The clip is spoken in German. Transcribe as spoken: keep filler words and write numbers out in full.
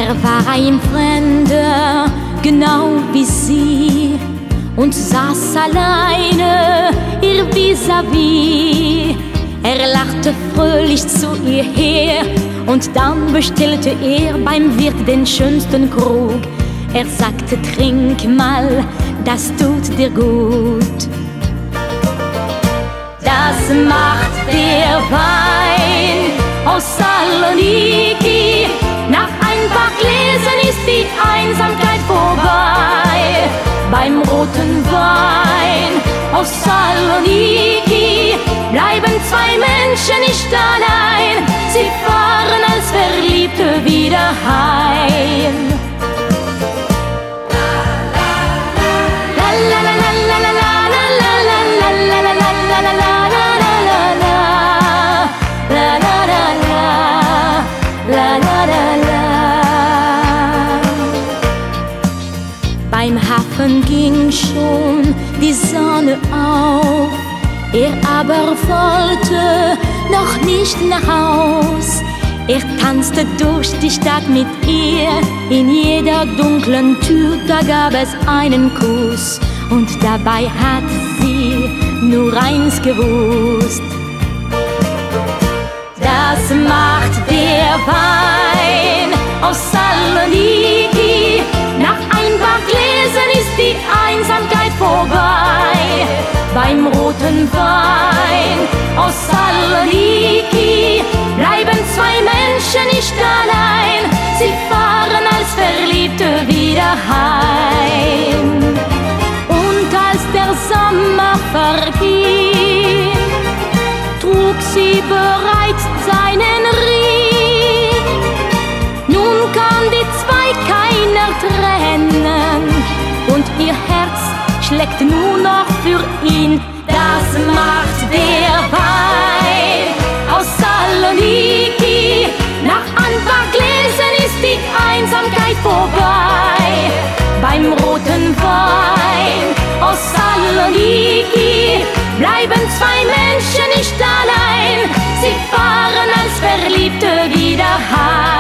Er war ein Fremder, genau wie sie, und saß alleine ihr vis-à-vis. Er lachte fröhlich zu ihr her, und dann bestellte er beim Wirt den schönsten Krug. Er sagte, trink mal, das tut dir gut. Das macht der Wein aus Saloniki. Nach ein paar Gläsern ist die Einsamkeit vorbei. Beim roten Wein aus Saloniki bleiben zwei Menschen nicht allein. Sie fahren als Verliebte wieder heim. Beim Hafen ging schon die Sonne auf, er aber wollte noch nicht nach Haus. Er tanzte durch die Stadt mit ihr, in jeder dunklen Tür, da gab es einen Kuss. Und dabei hat sie nur eins gewusst. Das macht der Wein aus Saloniki. Nach ein paar Gläsern ist die Einsamkeit vorbei. Beim roten Wein aus Saloniki bleiben zwei Menschen nicht allein. Sie fahren als Verliebte wieder heim. Und als der Sommer verging, trug sie bereits seinen Ring. Nun kann die zwei keiner trennen, und ihr Herz schlägt nur noch für ihn. Das macht der Wein aus Saloniki. Nach ein paar Gläsern ist die Einsamkeit vorbei. Beim roten Wein aus Saloniki bleiben zwei Menschen nicht allein. Sie fahren als Verliebte wieder heim.